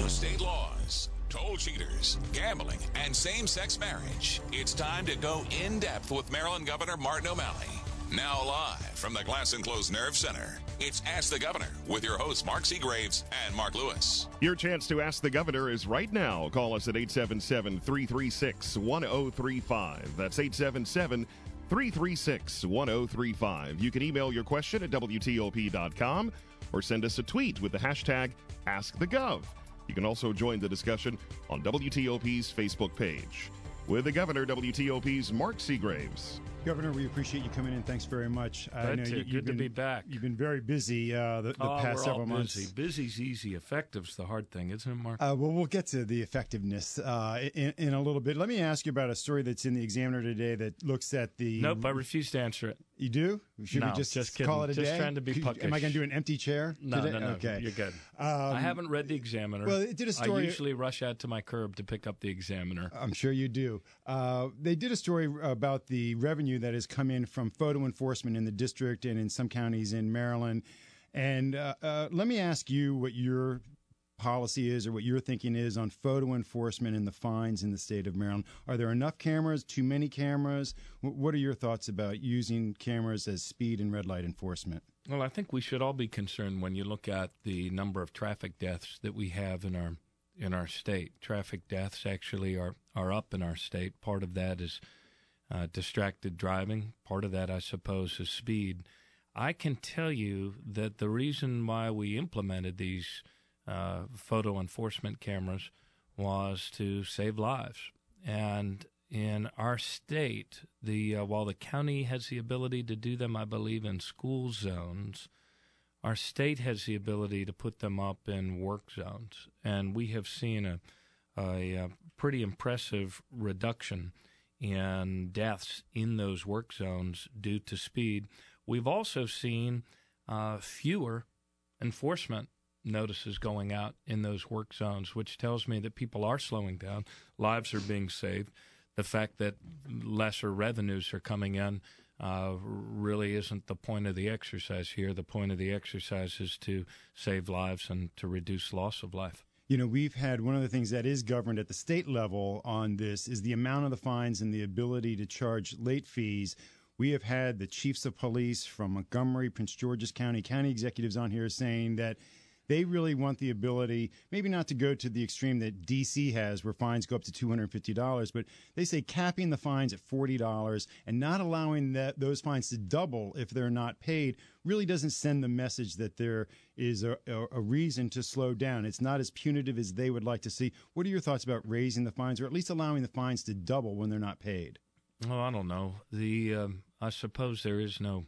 state laws, toll cheaters, gambling, and same-sex marriage. It's time to go in-depth with Maryland Governor Martin O'Malley. Now live from the Glass Enclosed Nerve Center, it's Ask the Governor with your hosts Mark Seagraves and Mark Lewis. Your chance to ask the governor is right now. Call us at 877-336-1035. That's 877-336-1035. You can email your question at WTOP.com or send us a tweet with the hashtag AskTheGov. You can also join the discussion on WTOP's Facebook page. With the governor, WTOP's Mark Seagraves. Governor, we appreciate you coming in. Thanks very much. I know Good to be back. You've been very busy the past several months. Busy's easy. Effective's the hard thing, isn't it, Mark? Well, we'll get to the effectiveness in a little bit. Let me ask you about a story that's in the Examiner today that looks at the... Nope, I refuse to answer it. You do? Should we just call it a day? Just trying to be puckish. Am I going to do an empty chair today? No, okay. You're good. I haven't read the Examiner. Well, it did a story... I usually rush out to my curb to pick up the Examiner. I'm sure you do. They did a story about the revenue that has come in from photo enforcement in the district and in some counties in Maryland. And let me ask you what your policy is or what your thinking is on photo enforcement and the fines in the state of Maryland. Are there enough cameras, too many cameras? What are your thoughts about using cameras as speed and red light enforcement? Well, I think we should all be concerned when you look at the number of traffic deaths that we have in our state. Traffic deaths actually are up in our state. Part of that is distracted driving. Part of that, I suppose, is speed. I can tell you that the reason why we implemented these photo enforcement cameras was to save lives. And in our state, while the county has the ability to do them, I believe, in school zones, our state has the ability to put them up in work zones. And we have seen a pretty impressive reduction in deaths in those work zones due to speed. We've also seen fewer enforcement notices going out in those work zones, which tells me that people are slowing down, lives are being saved. The fact that lesser revenues are coming in really isn't the point of the exercise here. The point of the exercise is to save lives and to reduce loss of life. You know, we've had one of the things that is governed at the state level on this is the amount of the fines and the ability to charge late fees. We have had the chiefs of police from Montgomery, Prince George's County executives on here saying that they really want the ability, maybe not to go to the extreme that D.C. has where fines go up to $250, but they say capping the fines at $40 and not allowing those fines to double if they're not paid really doesn't send the message that there is a reason to slow down. It's not as punitive as they would like to see. What are your thoughts about raising the fines or at least allowing the fines to double when they're not paid? Well, I don't know. I suppose there is no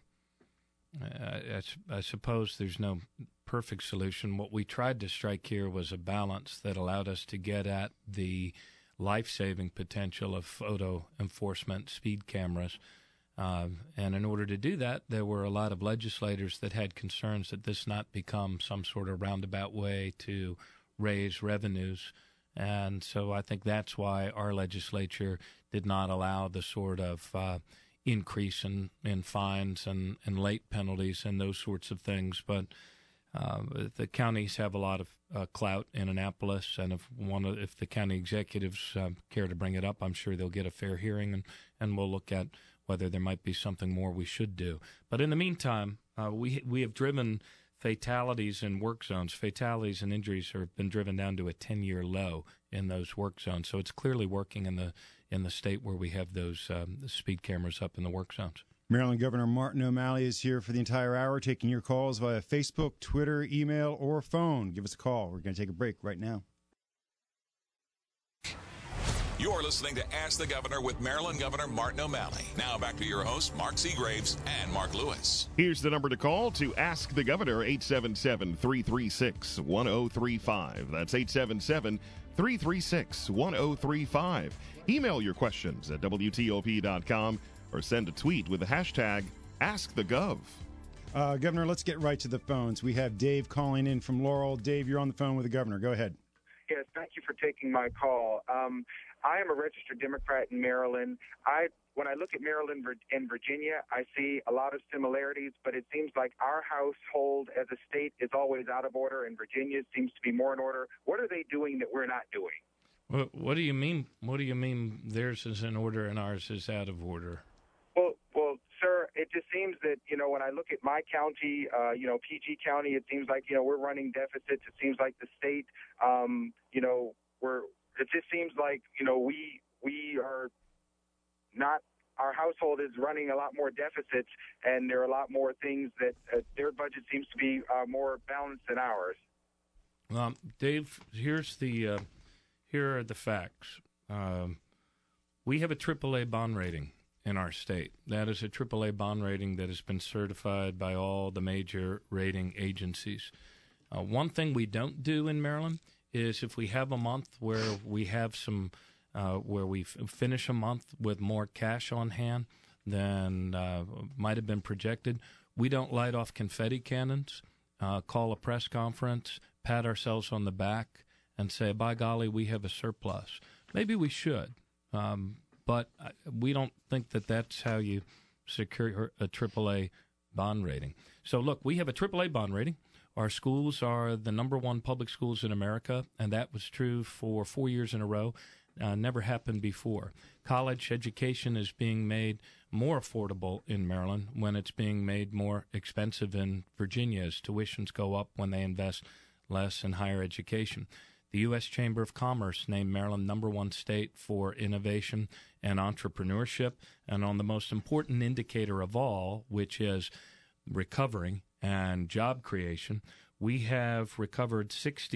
I suppose there's no perfect solution. What we tried to strike here was a balance that allowed us to get at the life-saving potential of photo enforcement speed cameras. And in order to do that, there were a lot of legislators that had concerns that this not become some sort of roundabout way to raise revenues. And so I think that's why our legislature did not allow the sort of increase in fines and late penalties and those sorts of things. But the counties have a lot of clout in Annapolis, and if the county executives care to bring it up, I'm sure they'll get a fair hearing, and we'll look at whether there might be something more we should do. But in the meantime, we have driven fatalities in work zones. Fatalities and injuries have been driven down to a 10-year low in those work zones. So it's clearly working in the state where we have those speed cameras up in the work zones. Maryland Governor Martin O'Malley is here for the entire hour, taking your calls via Facebook, Twitter, email, or phone. Give us a call. We're going to take a break right now. You're listening to Ask the Governor with Maryland Governor Martin O'Malley. Now back to your hosts, Mark Seagraves and Mark Lewis. Here's the number to call to Ask the Governor, 877-336-1035. That's 877-336-1035. Email your questions at WTOP.com or send a tweet with the hashtag AskTheGov. Governor, let's get right to the phones. We have Dave calling in from Laurel. Dave, you're on the phone with the governor. Go ahead. Yes, thank you for taking my call. I am a registered Democrat in Maryland. When I look at Maryland and Virginia, I see a lot of similarities, but it seems like our household as a state is always out of order, and Virginia seems to be more in order. What are they doing that we're not doing? Well, what do you mean? What do you mean theirs is in order and ours is out of order? Well, sir, it just seems that, when I look at my county, PG County, it seems like, we're running deficits. It seems like the state, it just seems like, we are not, our household is running a lot more deficits, and there are a lot more things that their budget seems to be more balanced than ours. Dave, here are the facts. We have a AAA bond rating in our state. That is a AAA bond rating that has been certified by all the major rating agencies. One thing we don't do in Maryland is if we have a month where we have some, where we finish a month with more cash on hand than might have been projected, we don't light off confetti cannons, call a press conference, pat ourselves on the back, and say, by golly, we have a surplus. Maybe we should, but we don't think that that's how you secure a AAA bond rating. So, look, we have a AAA bond rating. Our schools are the number one public schools in America, and that was true for 4 years in a row. Never happened before. College education is being made more affordable in Maryland when it's being made more expensive in Virginia as tuitions go up when they invest less in higher education. The U.S. Chamber of Commerce named Maryland number one state for innovation and entrepreneurship. And on the most important indicator of all, which is recovery and job creation, we have recovered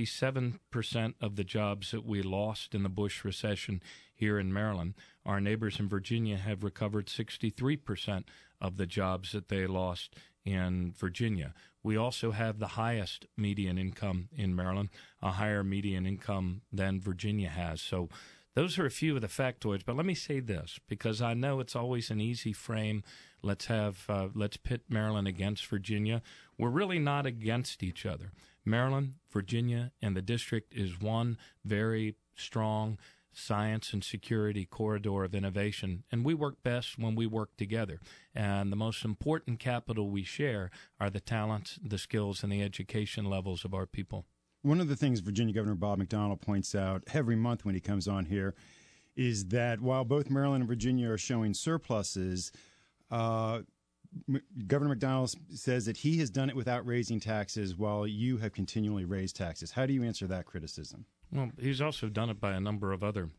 67% of the jobs that we lost in the Bush recession here in Maryland. Our neighbors in Virginia have recovered 63% of the jobs that they lost in Virginia. We also have the highest median income in Maryland, a higher median income than Virginia has. So those are a few of the factoids. But let me say this, because I know it's always an easy frame. Let's pit Maryland against Virginia. We're really not against each other. Maryland, Virginia, and the district is one very strong science and security corridor of innovation, and we work best when we work together. And the most important capital we share are the talents, the skills, and the education levels of our people. One of the things Virginia Governor Bob McDonnell points out every month when he comes on here is that while both Maryland and Virginia are showing surpluses, Governor McDonnell says that he has done it without raising taxes while you have continually raised taxes. How do you answer that criticism? Well, he's also done it by a number of other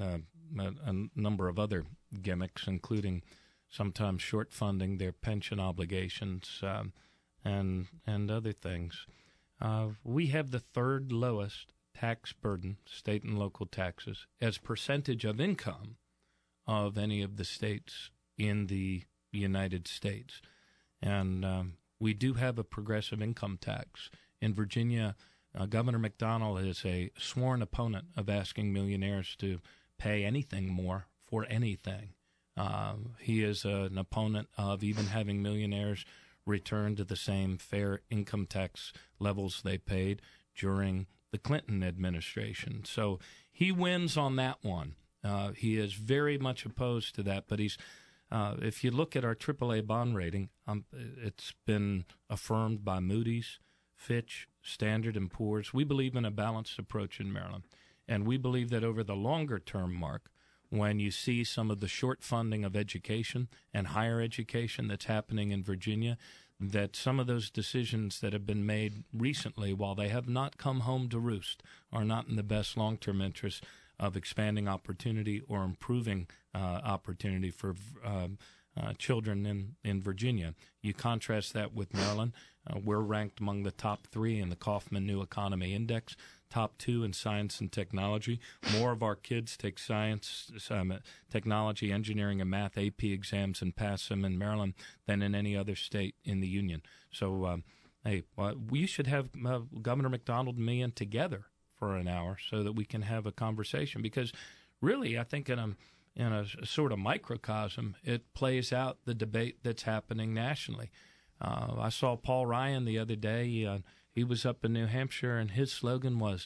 gimmicks, including sometimes short funding their pension obligations and other things. We have the third lowest tax burden, state and local taxes, as percentage of income of any of the states in the United States. And we do have a progressive income tax. In Virginia, Governor McDonnell is a sworn opponent of asking millionaires to pay anything more for anything. He is an opponent of even having millionaires return to the same fair income tax levels they paid during the Clinton administration. So he wins on that one. He is very much opposed to that, but he's if you look at our AAA bond rating, it's been affirmed by Moody's, Fitch, Standard & Poor's. We believe in a balanced approach in Maryland, and we believe that over the longer term, Mark, when you see some of the short funding of education and higher education that's happening in Virginia, that some of those decisions that have been made recently, while they have not come home to roost, are not in the best long-term interest of expanding opportunity or improving opportunity for children in Virginia. You contrast that with Maryland. We're ranked among the top 3 in the Kauffman New Economy Index, top 2 in science and technology. More of our kids take science, technology, engineering, and math AP exams and pass them in Maryland than in any other state in the union. So, we should have Governor McDonnell and me in together for an hour so that we can have a conversation, because really I think in a sort of microcosm, it plays out the debate that's happening nationally. I saw Paul Ryan the other day. He was up in New Hampshire, and his slogan was,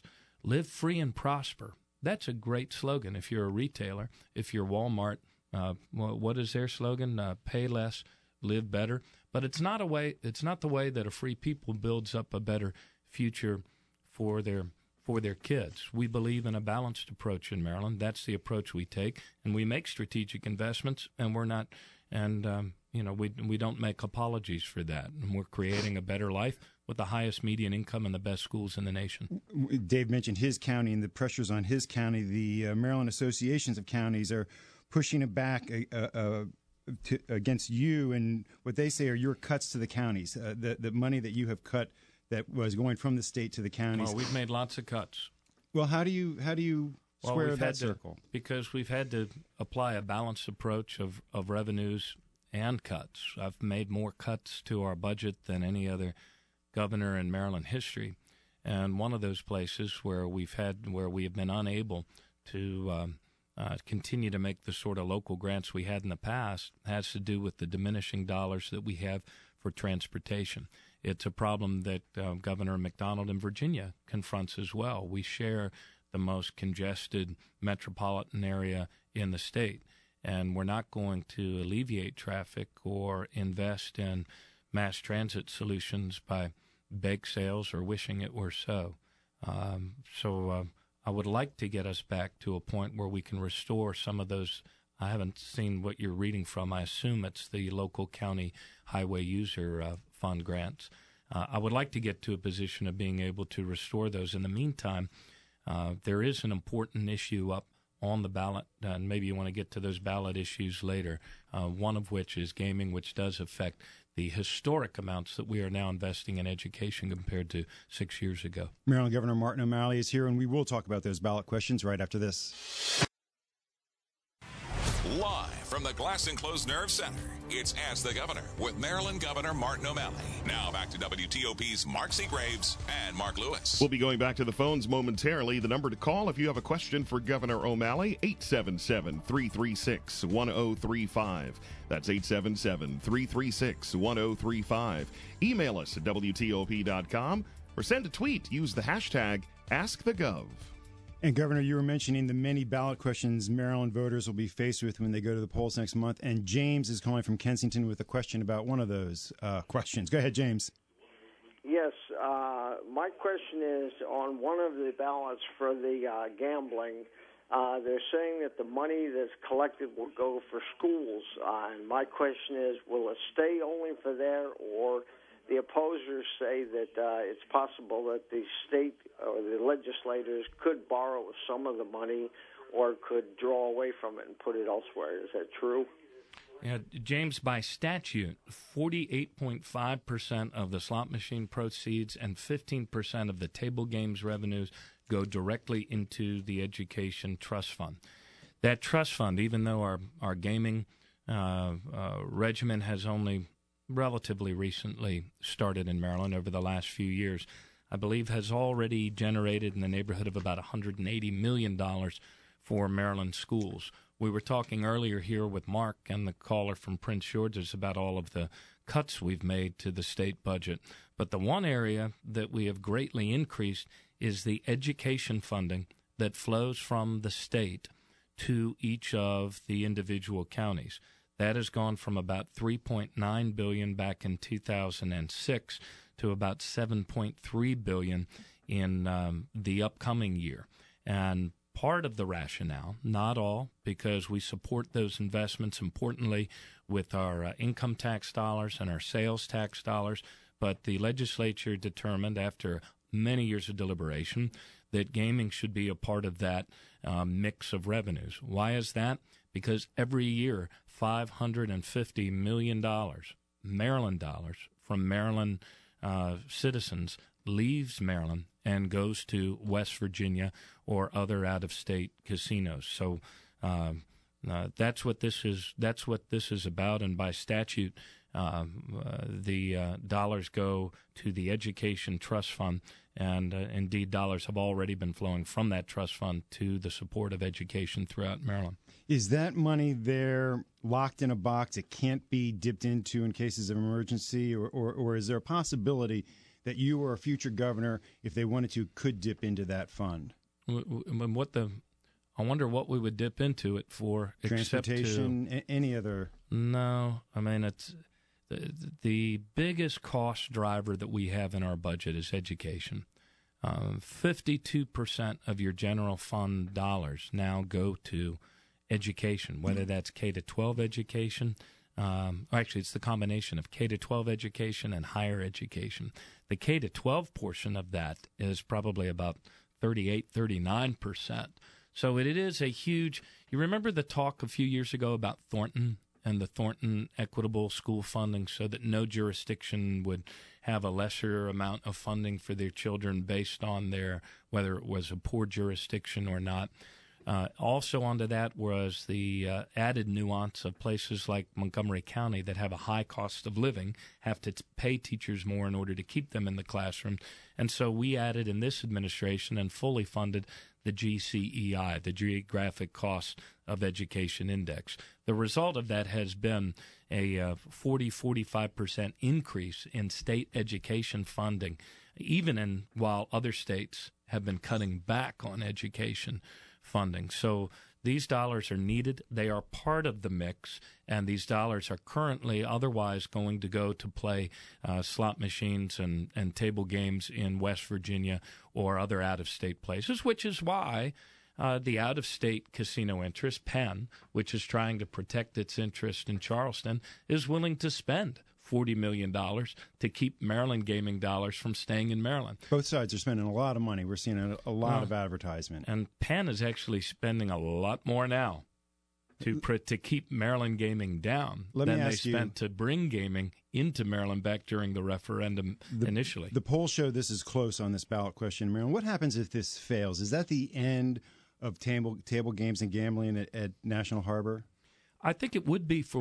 live free and prosper. That's a great slogan if you're a retailer. If you're Walmart, what is their slogan? Pay less, live better. But it's not the way that a free people builds up a better future for their kids. We believe in a balanced approach in Maryland. That's the approach we take, and we make strategic investments, and we're not, and we don't make apologies for that. And we're creating a better life with the highest median income and the best schools in the nation. Dave mentioned his county and the pressures on his county. The Maryland Associations of Counties are pushing it back against you, and what they say are your cuts to the counties, the money that you have cut that was going from the state to the counties. Well, we've made lots of cuts. Well, how do you square that circle? Because we've had to apply a balanced approach of revenues and cuts. I've made more cuts to our budget than any other governor in Maryland history, and one of those places where we have been unable to continue to make the sort of local grants we had in the past has to do with the diminishing dollars that we have for transportation. It's a problem that Governor McDonald in Virginia confronts as well. We share the most congested metropolitan area in the state, and we're not going to alleviate traffic or invest in mass transit solutions by bake sales or wishing it were so. I would like to get us back to a point where we can restore some of those. I haven't seen what you're reading from. I assume it's the local county highway user fund grants. I would like to get to a position of being able to restore those. In the meantime, there is an important issue up on the ballot, and maybe you want to get to those ballot issues later, one of which is gaming, which does affect the historic amounts that we are now investing in education compared to 6 years ago. Maryland Governor Martin O'Malley is here, and we will talk about those ballot questions right after this. Live from the Glass Enclosed Nerve Center, it's Ask the Governor with Maryland Governor Martin O'Malley. Now back to WTOP's Mark C. Graves and Mark Lewis. We'll be going back to the phones momentarily. The number to call if you have a question for Governor O'Malley, 877-336-1035. That's 877-336-1035. Email us at WTOP.com or send a tweet. Use the hashtag AskTheGov. And, Governor, you were mentioning the many ballot questions Maryland voters will be faced with when they go to the polls next month. And James is calling from Kensington with a question about one of those questions. Go ahead, James. Yes. My question is on one of the ballots for the gambling. They're saying that the money that's collected will go for schools. And my question is, will it stay only for there, or the opposers say that it's possible that the state or the legislators could borrow some of the money or could draw away from it and put it elsewhere? Is that true? Yeah, James, by statute, 48.5% of the slot machine proceeds and 15% of the table games revenues go directly into the Education Trust Fund. That trust fund, even though our gaming regimen has only relatively recently started in Maryland over the last few years, I believe has already generated in the neighborhood of about $180 million for Maryland schools. We were talking earlier here with Mark and the caller from Prince George's about all of the cuts we've made to the state budget. But the one area that we have greatly increased is the education funding that flows from the state to each of the individual counties. That has gone from about $3.9 billion back in 2006 to about $7.3 billion in the upcoming year. And part of the rationale, not all, because we support those investments importantly with our income tax dollars and our sales tax dollars, but the legislature determined after many years of deliberation that gaming should be a part of that mix of revenues. Why is that? Because every year, $550 million, Maryland dollars, from Maryland citizens leaves Maryland and goes to West Virginia or other out-of-state casinos. So that's what this is. That's what this is about. And by statute, the dollars go to the Education Trust Fund, and indeed, dollars have already been flowing from that trust fund to the support of education throughout Maryland. Is that money there locked in a box? It can't be dipped into in cases of emergency, or is there a possibility that you or a future governor, if they wanted to, could dip into that fund? I wonder what we would dip into it for. Transportation, any other? No, I mean, it's the biggest cost driver that we have in our budget is education. 52% of your general fund dollars now go to education, whether that's K-12 education. Actually, it's the combination of K-12 education and higher education. The K-12 portion of that is probably about 39%. So it is a huge – you remember the talk a few years ago about Thornton and the Thornton equitable school funding so that no jurisdiction would have a lesser amount of funding for their children based on their whether it was a poor jurisdiction or not. Also onto that was the added nuance of places like Montgomery County that have a high cost of living, have to pay teachers more in order to keep them in the classroom. And so we added in this administration and fully funded the GCEI, the Geographic Cost of Education Index. The result of that has been a 45% increase in state education funding, even while other states have been cutting back on education funding. So these dollars are needed. They are part of the mix, and these dollars are currently otherwise going to go to play slot machines and table games in West Virginia or other out-of-state places, which is why the out-of-state casino interest, Penn, which is trying to protect its interest in Charleston, is willing to spend $40 million to keep Maryland gaming dollars from staying in Maryland. Both sides are spending a lot of money. We're seeing a lot of advertisement. And Penn is actually spending a lot more now to keep Maryland gaming down than they spent to bring gaming into Maryland back during the referendum initially. The polls show this is close on this ballot question in Maryland. What happens if this fails? Is that the end of table games and gambling at National Harbor? I think it would be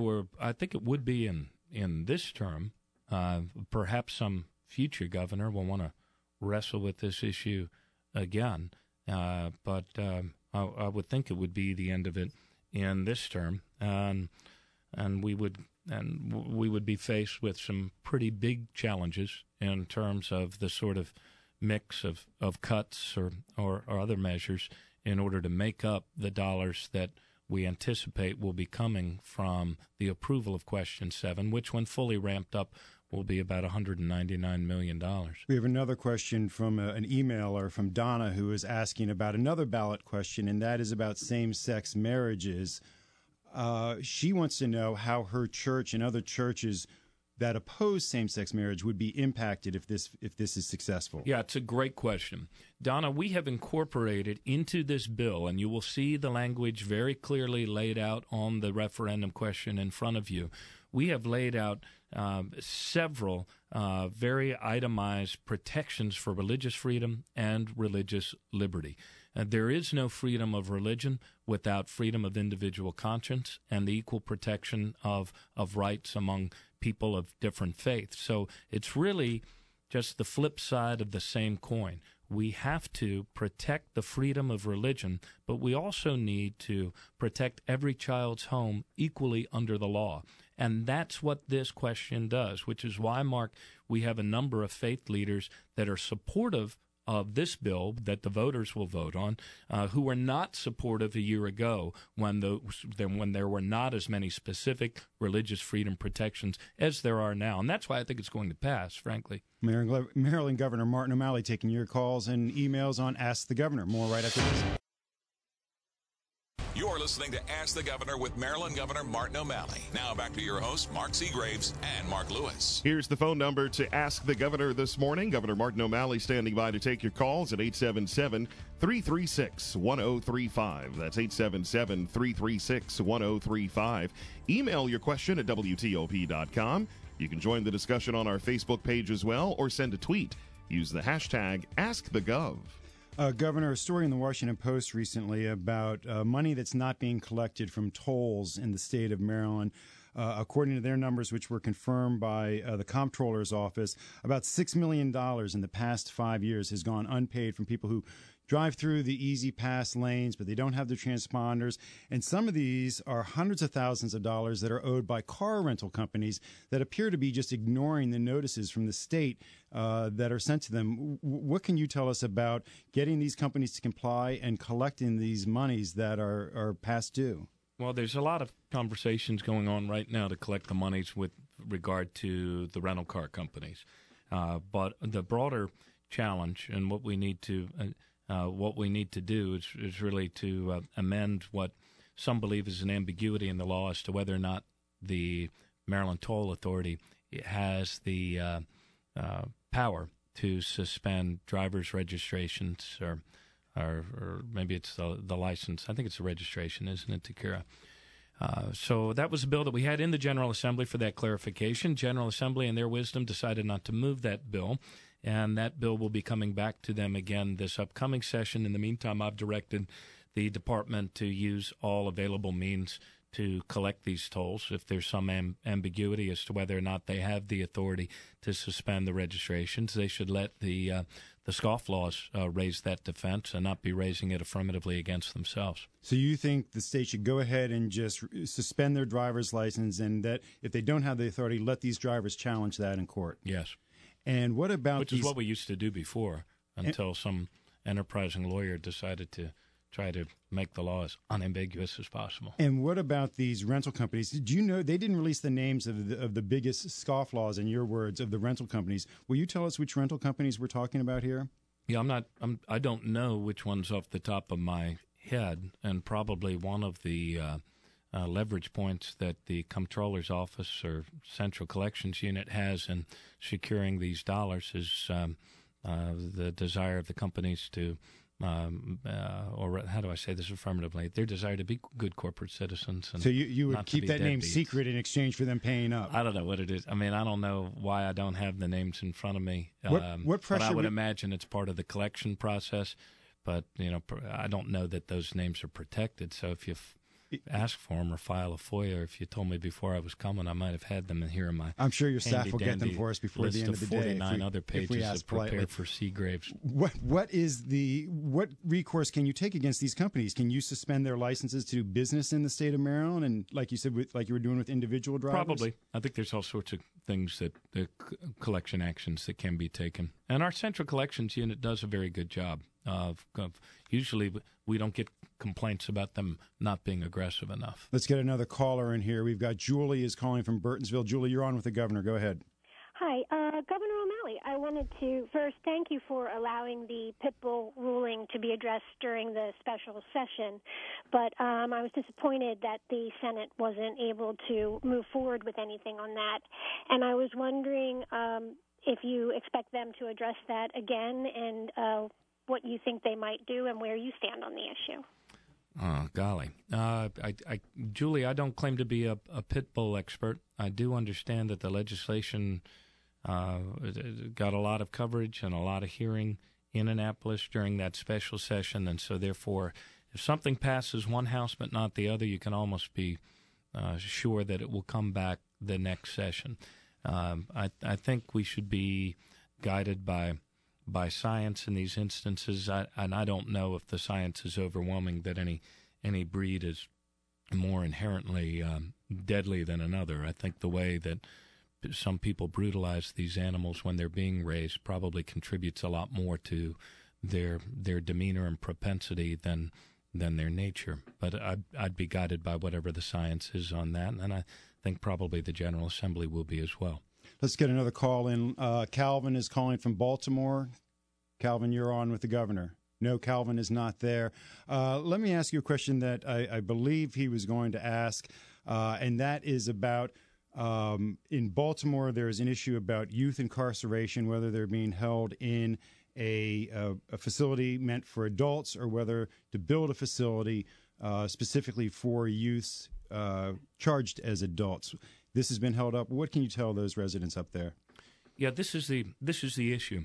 in this term. Perhaps some future governor will want to wrestle with this issue again. But I would think it would be the end of it in this term, and we would be faced with some pretty big challenges in terms of the sort of mix of cuts or other measures in order to make up the dollars that we anticipate will be coming from the approval of Question 7, which, when fully ramped up, will be about $199 million. We have another question from an emailer from Donna who is asking about another ballot question, and that is about same-sex marriages. She wants to know how her church and other churches that oppose same-sex marriage would be impacted if this is successful. Yeah, it's a great question. Donna, we have incorporated into this bill, and you will see the language very clearly laid out on the referendum question in front of you. We have laid out several very itemized protections for religious freedom and religious liberty. There is no freedom of religion without freedom of individual conscience and the equal protection of rights among people of different faiths. So it's really just the flip side of the same coin. We have to protect the freedom of religion, but we also need to protect every child's home equally under the law. And that's what this question does, which is why, Mark, we have a number of faith leaders that are supportive of this bill that the voters will vote on, who were not supportive a year ago when there were not as many specific religious freedom protections as there are now. And that's why I think it's going to pass, frankly. Maryland Governor Martin O'Malley taking your calls and emails on Ask the Governor. More right after this. You're listening to Ask the Governor with Maryland Governor Martin O'Malley. Now back to your hosts, Mark Seagraves and Mark Lewis. Here's the phone number to Ask the Governor this morning. Governor Martin O'Malley standing by to take your calls at 877-336-1035. That's 877-336-1035. Email your question at WTOP.com. You can join the discussion on our Facebook page as well, or send a tweet. Use the hashtag AskTheGov. Governor, a story in the Washington Post recently about money that's not being collected from tolls in the state of Maryland. According to their numbers, which were confirmed by the Comptroller's office, about $6 million in the past 5 years has gone unpaid from people who drive through the easy pass lanes, but they don't have the transponders. And some of these are hundreds of thousands of dollars that are owed by car rental companies that appear to be just ignoring the notices from the state that are sent to them. What can you tell us about getting these companies to comply and collecting these monies that are past due? Well, there's a lot of conversations going on right now to collect the monies with regard to the rental car companies. But the broader challenge and what we need to do is really to amend what some believe is an ambiguity in the law as to whether or not the Maryland Toll Authority has the power to suspend driver's registrations or maybe it's the license. I think it's the registration, isn't it, Takira? So that was a bill that we had in the General Assembly for that clarification. General Assembly, in their wisdom, decided not to move that bill, and that bill will be coming back to them again this upcoming session. In the meantime, I've directed the department to use all available means to collect these tolls. If there's some ambiguity as to whether or not they have the authority to suspend the registrations, they should let the scofflaws raise that defense and not be raising it affirmatively against themselves. So you think the state should go ahead and just suspend their driver's license, and that if they don't have the authority, let these drivers challenge that in court? Yes. And what about Which is what we used to do before until some enterprising lawyer decided to try to make the law as unambiguous as possible. And what about these rental companies? Do you know they didn't release the names of the biggest scofflaws, in your words, of the rental companies? Will you tell us which rental companies we're talking about here? Yeah, I don't know which one's off the top of my head, and probably one of the leverage points that the Comptroller's Office or Central Collections Unit has in securing these dollars is the desire of the companies to or how do I say this affirmatively? Their desire to be good corporate citizens. And so you would keep that name secret in exchange for them paying up? I don't know what it is. I mean, I don't know why I don't have the names in front of me. What pressure? But I would imagine it's part of the collection process. But, I don't know that those names are protected. So if you ask for them or file a FOIA, if you told me before I was coming, I might have had them in here in my I'm sure your staff will get them for us before the end of the day. 49 other pages of Prepare for Seagraves. What recourse can you take against these companies? Can you suspend their licenses to do business in the state of Maryland? And like you said, like you were doing with individual drivers? Probably. I think there's all sorts of things that collection actions that can be taken. And our Central Collections Unit does a very good job of usually we don't get complaints about them not being aggressive enough. Let's get another caller in here. We've got Julie is calling from Burtonsville. Julie, you're on with the governor. Go ahead. Hi, Governor O'Malley. I wanted to first thank you for allowing the pit bull ruling to be addressed during the special session, but I was disappointed that the Senate wasn't able to move forward with anything on that, and I was wondering if you expect them to address that again and what you think they might do and where you stand on the issue. Oh, golly. Julie, I don't claim to be a pit bull expert. I do understand that the legislation got a lot of coverage and a lot of hearing in Annapolis during that special session, and so therefore if something passes one house but not the other, you can almost be sure that it will come back the next session. I think we should be guided by science in these instances, and I don't know if the science is overwhelming that any breed is more inherently deadly than another. I think the way that some people brutalize these animals when they're being raised probably contributes a lot more to their demeanor and propensity than their nature. But I'd be guided by whatever the science is on that, and I think probably the General Assembly will be as well. Let's get another call in. Calvin is calling from Baltimore. Calvin, you're on with the governor. No, Calvin is not there. Let me ask you a question that I believe he was going to ask, and that is about in Baltimore, there is an issue about youth incarceration, whether they're being held in a facility meant for adults or whether to build a facility specifically for youths charged as adults. This has been held up. What can you tell those residents up there? Yeah, this is the issue.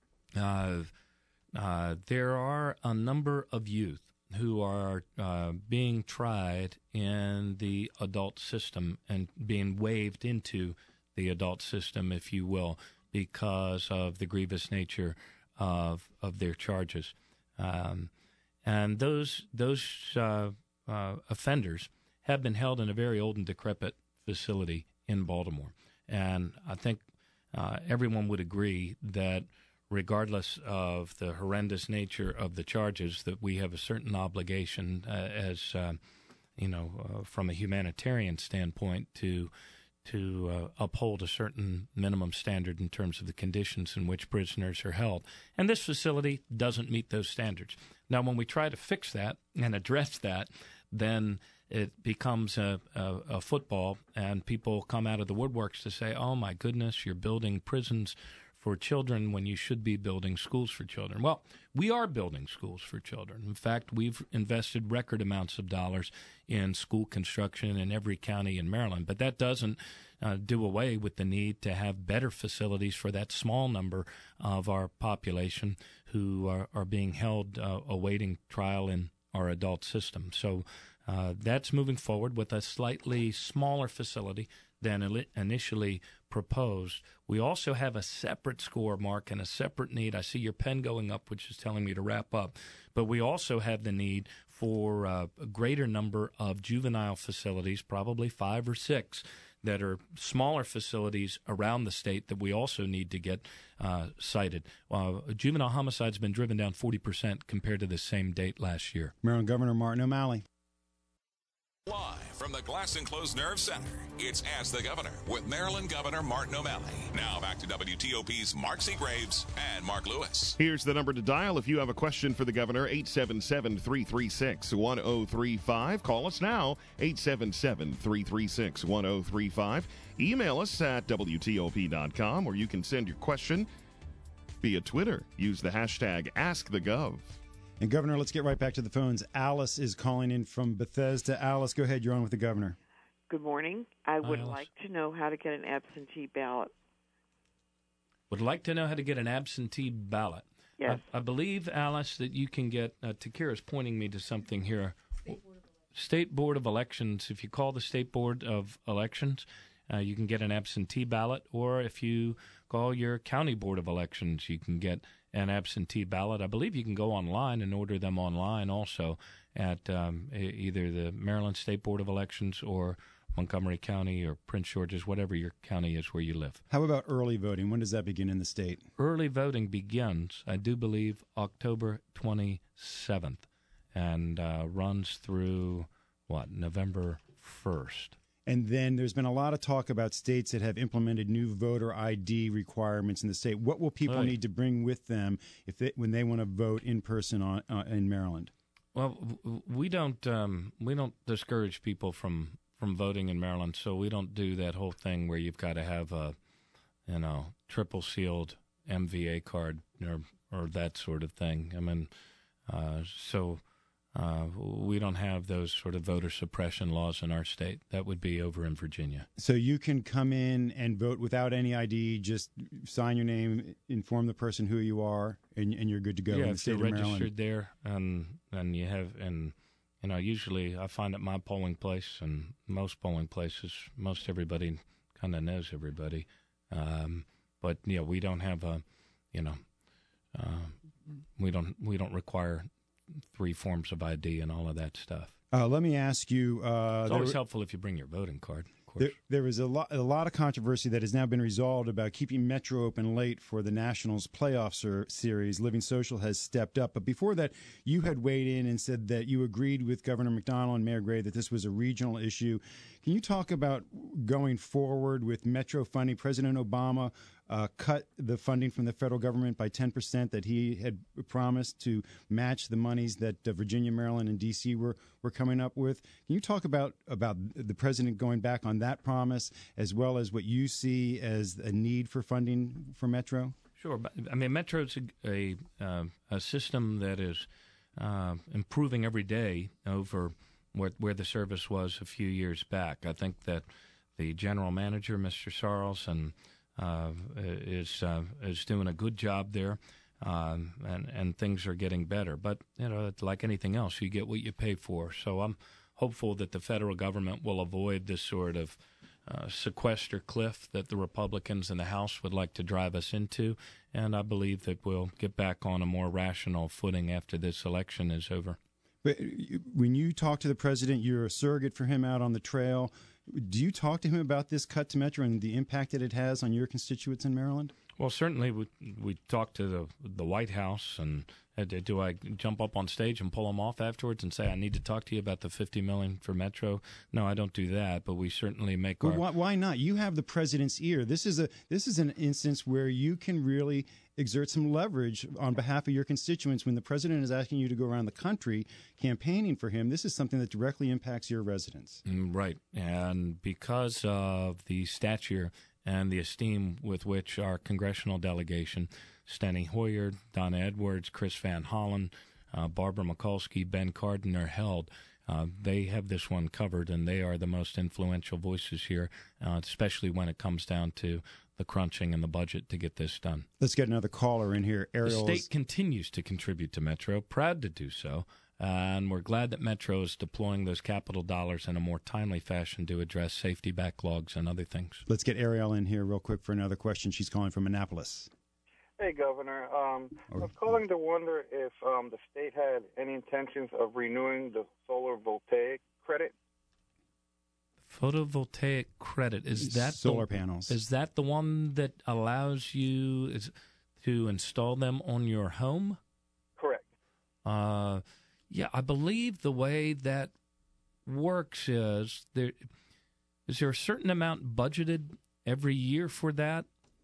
There are a number of youth who are being tried in the adult system and being waived into the adult system, if you will, because of the grievous nature of their charges. And those offenders have been held in a very old and decrepit facility in Baltimore. And I think everyone would agree that regardless of the horrendous nature of the charges, that we have a certain obligation from a humanitarian standpoint to uphold a certain minimum standard in terms of the conditions in which prisoners are held. And this facility doesn't meet those standards. Now, when we try to fix that and address that, then it becomes a football, and people come out of the woodworks to say, oh, my goodness, you're building prisons for children when you should be building schools for children. Well, we are building schools for children. In fact, we've invested record amounts of dollars in school construction in every county in Maryland, but that doesn't do away with the need to have better facilities for that small number of our population who are being held awaiting trial in our adult system. So that's moving forward with a slightly smaller facility than initially proposed. We also have a separate score, Mark, and a separate need. I see your pen going up, which is telling me to wrap up. But we also have the need for a greater number of juvenile facilities, probably 5 or 6, that are smaller facilities around the state that we also need to get cited. Juvenile homicide's been driven down 40% compared to the same date last year. Maryland Governor Martin O'Malley. Live from the Glass Enclosed Nerve Center, it's Ask the Governor with Maryland Governor Martin O'Malley. Now back to WTOP's Mark Seagraves and Mark Lewis. Here's the number to dial if you have a question for the governor, 877-336-1035. Call us now, 877-336-1035. Email us at WTOP.com, or you can send your question via Twitter. Use the hashtag AskTheGov. And, Governor, let's get right back to the phones. Alice is calling in from Bethesda. Alice, go ahead. You're on with the governor. Good morning. I would like to know how to get an absentee ballot. Would like to know how to get an absentee ballot. Yes. I believe, Alice, that you can get, Takira's pointing me to something here. State Board of Elections. If you call the State Board of Elections, you can get an absentee ballot. Or if you call your County Board of Elections, you can get an absentee ballot. I believe you can go online and order them online also at either the Maryland State Board of Elections or Montgomery County or Prince George's, whatever your county is where you live. How about early voting? When does that begin in the state? Early voting begins, I do believe, October 27th and runs through, November 1st. And then there's been a lot of talk about states that have implemented new voter ID requirements in the state. What will people need to bring with them when they want to vote in person in Maryland? Well, we don't discourage people from voting in Maryland, so we don't do that whole thing where you've got to have a triple sealed MVA card or that sort of thing. I mean, we don't have those sort of voter suppression laws in our state. That would be over in Virginia. So you can come in and vote without any ID, just sign your name, inform the person who you are, and you're good to go in the state of Maryland. Yeah, if you're registered there, and you have, and usually I find at my polling place and most polling places, most everybody kind of knows everybody. But we don't have we don't require 3 forms of ID and all of that stuff. Let me ask you. It's always helpful if you bring your voting card. Of course. There was a lot of controversy that has now been resolved about keeping Metro open late for the Nationals playoff series. Living Social has stepped up, but before that, you had weighed in and said that you agreed with Governor McDonnell and Mayor Gray that this was a regional issue. Can you talk about going forward with Metro funding? President Obama cut the funding from the federal government by 10% that he had promised to match the monies that Virginia, Maryland, and D.C. were coming up with. Can you talk about the president going back on that promise, as well as what you see as a need for funding for Metro? Sure. But, Metro's a system that is improving every day over where the service was a few years back. I think that the general manager, Mr. Sarles, is doing a good job there, and things are getting better. But like anything else, you get what you pay for. So I'm hopeful that the federal government will avoid this sort of sequester cliff that the Republicans in the House would like to drive us into, and I believe that we'll get back on a more rational footing after this election is over. But when you talk to the president, you're a surrogate for him out on the trail. Do you talk to him about this cut to Metro and the impact that it has on your constituents in Maryland? Well, certainly we talk to the White House, and do I jump up on stage and pull them off afterwards and say, I need to talk to you about the $50 million for Metro? No, I don't do that, but we certainly make Why not? You have the president's ear. This is an instance where you can really exert some leverage on behalf of your constituents. When the president is asking you to go around the country campaigning for him, this is something that directly impacts your residents. Right. And because of the stature and the esteem with which our congressional delegation, Steny Hoyer, Donna Edwards, Chris Van Hollen, Barbara Mikulski, Ben Cardin, are held, they have this one covered, and they are the most influential voices here, especially when it comes down to the crunching and the budget to get this done. Let's get another caller in here. Ariel, the state continues to contribute to Metro, proud to do so, and we're glad that Metro is deploying those capital dollars in a more timely fashion to address safety backlogs and other things. Let's get Ariel in here real quick for another question. She's calling from Annapolis. Hey, Governor. I was calling to wonder if the state had any intentions of renewing the solar voltaic credit. Photovoltaic credit, is that solar panels? Is that the one that allows you to install them on your home? Correct. Yeah, I believe the way that works is there a certain amount budgeted every year for that?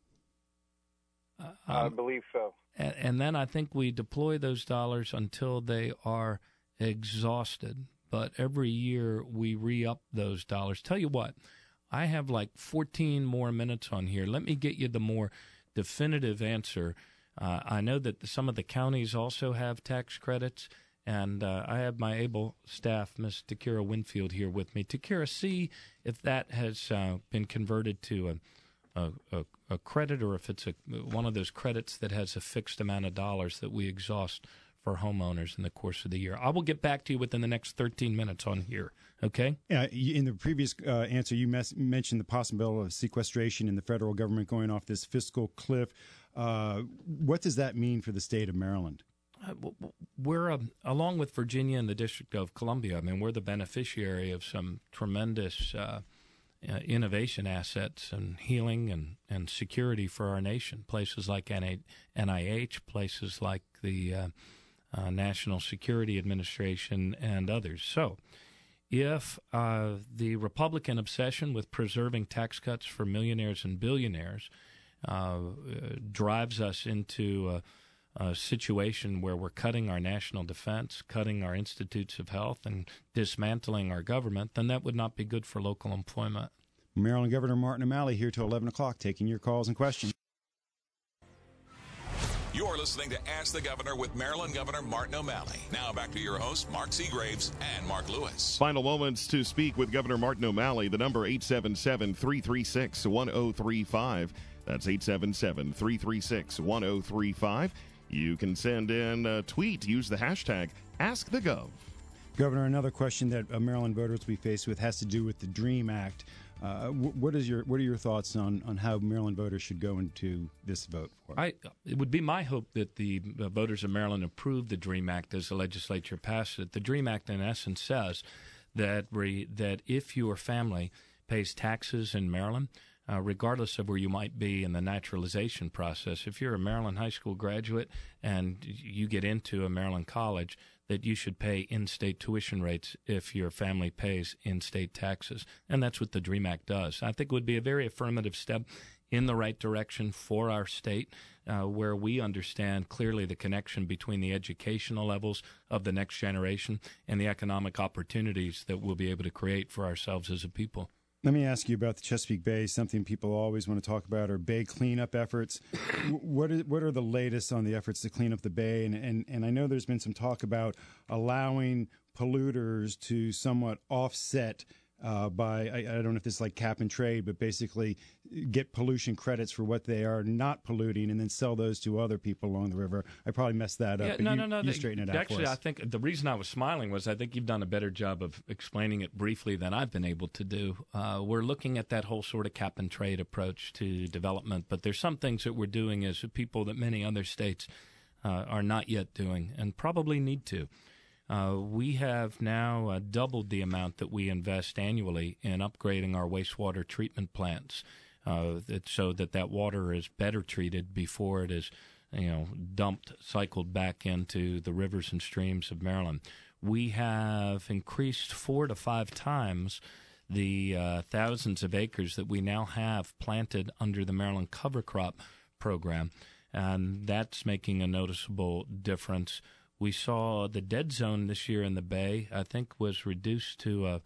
I believe so. And then I think we deploy those dollars until they are exhausted. But every year we re-up those dollars. Tell you what, I have like 14 more minutes on here. Let me get you the more definitive answer. I know that some of the counties also have tax credits, and I have my able staff, Ms. Takira Winfield, here with me. Takira, see if that has been converted to a credit, or if it's one of those credits that has a fixed amount of dollars that we exhaust for homeowners in the course of the year. I will get back to you within the next 13 minutes on here, okay? In the previous answer, you mentioned the possibility of sequestration in the federal government going off this fiscal cliff. What does that mean for the state of Maryland? We're, along with Virginia and the District of Columbia, I mean, we're the beneficiary of some tremendous innovation assets and healing and security for our nation. Places like NIH, places like the National Security Administration, and others. So if the Republican obsession with preserving tax cuts for millionaires and billionaires drives us into a situation where we're cutting our national defense, cutting our institutes of health, and dismantling our government, then that would not be good for local employment. Maryland Governor Martin O'Malley here till 11 o'clock, taking your calls and questions. You're listening to Ask the Governor with Maryland Governor Martin O'Malley. Now back to your hosts, Mark Seagraves and Mark Lewis. Final moments to speak with Governor Martin O'Malley. The number 877-336-1035. That's 877-336-1035. You can send in a tweet. Use the hashtag AskTheGov. Governor, another question that Maryland voters will be faced with has to do with the DREAM Act. What are your thoughts on how Maryland voters should go into this vote for? It would be my hope that the voters of Maryland approve the DREAM Act as the legislature passed it. The DREAM Act, in essence, says that if your family pays taxes in Maryland, regardless of where you might be in the naturalization process, if you're a Maryland high school graduate and you get into a Maryland college, that you should pay in-state tuition rates if your family pays in-state taxes. And that's what the DREAM Act does. I think it would be a very affirmative step in the right direction for our state, where we understand clearly the connection between the educational levels of the next generation and the economic opportunities that we'll be able to create for ourselves as a people. Let me ask you about the Chesapeake Bay. Something people always want to talk about are bay cleanup efforts. What are the latest on the efforts to clean up the bay? And I know there's been some talk about allowing polluters to somewhat offset by, I don't know if this is like cap and trade, but basically get pollution credits for what they are not polluting and then sell those to other people along the river. I probably messed that up. No. You straighten it out Actually, for us. I think the reason I was smiling was I think you've done a better job of explaining it briefly than I've been able to do. We're looking at that whole sort of cap and trade approach to development, but there's some things that we're doing as people that many other states are not yet doing and probably need to. We have now doubled the amount that we invest annually in upgrading our wastewater treatment plants, so that water is better treated before it is, dumped, cycled back into the rivers and streams of Maryland. We have increased 4 to 5 times the thousands of acres that we now have planted under the Maryland Cover Crop Program, and that's making a noticeable difference. We saw the dead zone this year in the Bay, I think, was reduced to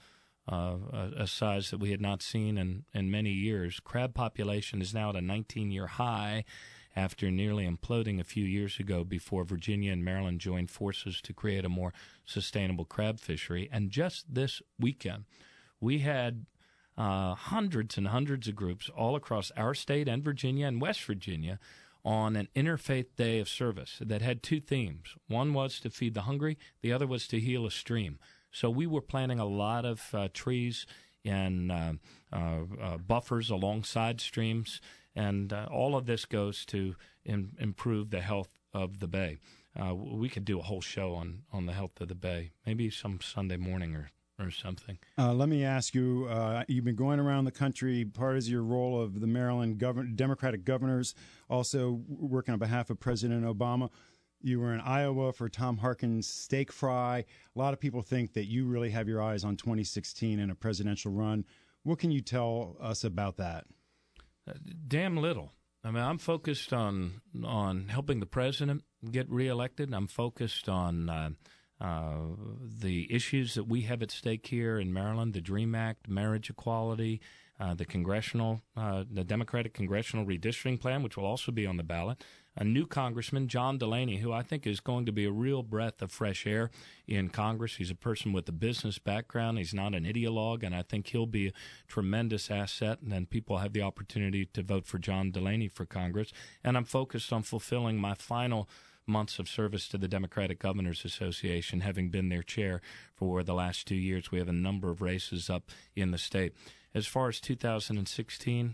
a size that we had not seen in many years. Crab population is now at a 19-year high after nearly imploding a few years ago before Virginia and Maryland joined forces to create a more sustainable crab fishery. And just this weekend, we had hundreds and hundreds of groups all across our state and Virginia and West Virginia on an interfaith day of service that had 2 themes. One was to feed the hungry, the other was to heal a stream. So we were planting a lot of trees and buffers alongside streams, and all of this goes to improve the health of the Bay. We could do a whole show on the health of the Bay, maybe some Sunday morning or something. Let me ask you, you've been going around the country, part of your role of the Maryland Democratic governors, also working on behalf of President Obama. You were in Iowa for Tom Harkin's steak fry. A lot of people think that you really have your eyes on 2016 and a presidential run. What can you tell us about that? Damn little. I mean, I'm focused on helping the president get reelected. I'm focused on the issues that we have at stake here in Maryland, the DREAM Act, marriage equality, the Democratic Congressional Redistricting Plan, which will also be on the ballot. A new congressman, John Delaney, who I think is going to be a real breath of fresh air in Congress. He's a person with a business background. He's not an ideologue, and I think he'll be a tremendous asset, and then people have the opportunity to vote for John Delaney for Congress. And I'm focused on fulfilling my final months of service to the Democratic Governors Association, having been their chair for the last 2 years. We have a number of races up in the state. As far as 2016,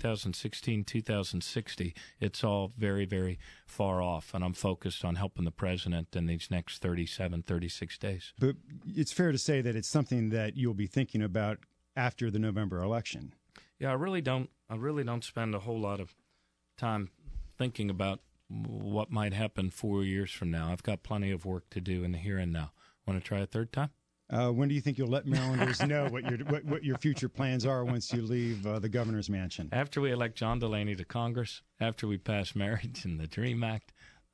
2060, it's all very, very far off, and I'm focused on helping the president in these next 36 days. But it's fair to say that it's something that you'll be thinking about after the November election. Yeah, I really don't spend a whole lot of time thinking about what might happen 4 years from now. I've got plenty of work to do in the here and now. Want to try a third time? When do you think you'll let Marylanders know what your future plans are once you leave the governor's mansion? After we elect John Delaney to Congress, after we pass marriage and the DREAM Act,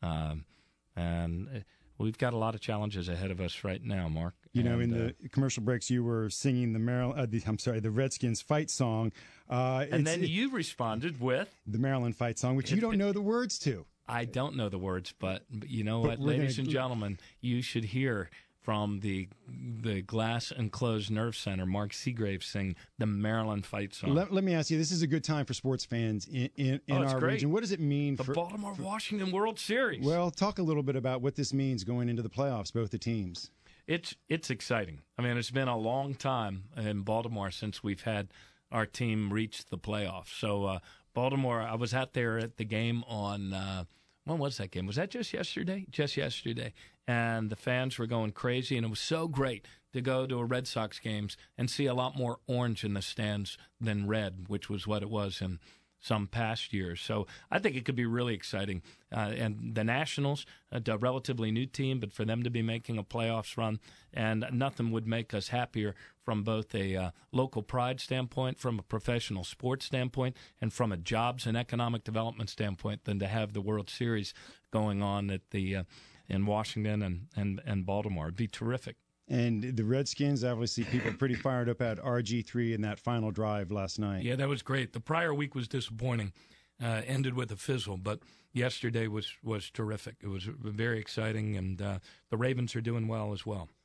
and we've got a lot of challenges ahead of us right now, Mark. In the commercial breaks, you were singing the Redskins fight song, and then you responded with the Maryland fight song, which you don't know the words to. I don't know the words, but you know what, ladies and gentlemen, you should hear from the Glass Enclosed Nerve Center, Mark Seagrave sing the Maryland fight song. Let me ask you, this is a good time for sports fans in our region. What does it mean for the Baltimore-Washington World Series? Well, talk a little bit about what this means going into the playoffs, both the teams. It's exciting. I mean, it's been a long time in Baltimore since we've had our team reach the playoffs. So Baltimore, I was out there at the game on when was that game? Was that just yesterday? Just yesterday. And the fans were going crazy, and it was so great to go to a Red Sox games and see a lot more orange in the stands than red, which was what it was in some past years. So I think it could be really exciting. And the Nationals, a relatively new team, but for them to be making a playoffs run, and nothing would make us happier from both a local pride standpoint, from a professional sports standpoint, and from a jobs and economic development standpoint than to have the World Series going on at the in Washington and Baltimore. It'd be terrific. And the Redskins, obviously, people are pretty fired up at RG3 in that final drive last night. Yeah, that was great. The prior week was disappointing, ended with a fizzle, but yesterday was terrific. It was very exciting, and the Ravens are doing well as well.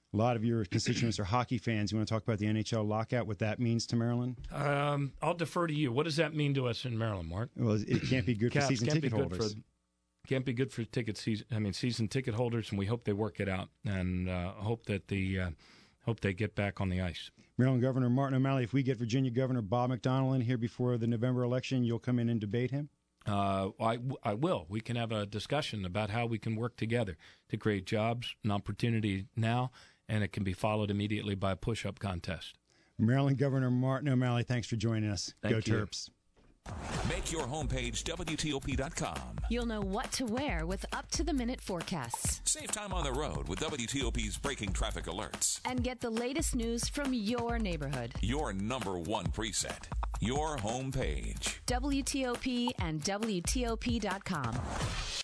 A lot of your constituents are hockey fans. You want to talk about the NHL lockout, what that means to Maryland? I'll defer to you. What does that mean to us in Maryland, Mark? Well, it can't be good for season ticket holders. Can't be good for season ticket holders, and we hope they work it out, and hope that they get back on the ice. Maryland Governor Martin O'Malley, if we get Virginia Governor Bob McDonnell in here before the November election, you'll come in and debate him? I will. We can have a discussion about how we can work together to create jobs and opportunity now, and it can be followed immediately by a push-up contest. Maryland Governor Martin O'Malley, thanks for joining us. Thank Go you. Terps. Make your homepage WTOP.com. You'll know what to wear with up-to-the-minute forecasts. Save time on the road with WTOP's breaking traffic alerts. And get the latest news from your neighborhood. Your number one preset. Your homepage. WTOP and WTOP.com.